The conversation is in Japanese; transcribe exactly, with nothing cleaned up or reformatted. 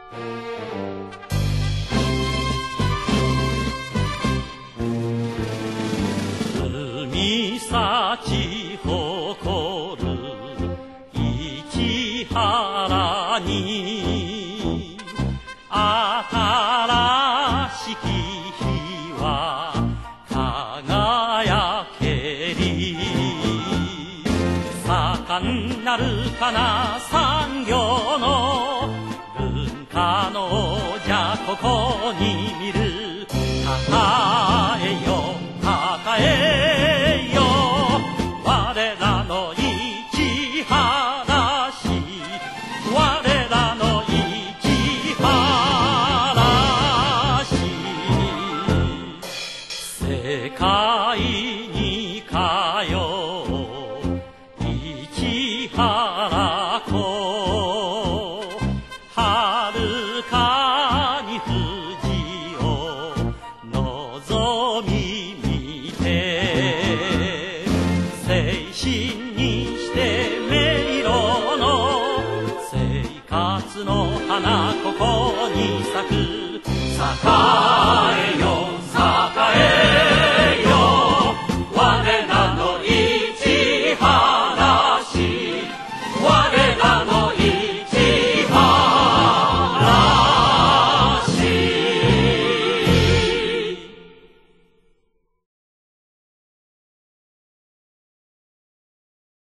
海幸ち誇る市原に新しき日は輝けり盛んなるかな産業の文化のじゃここに見る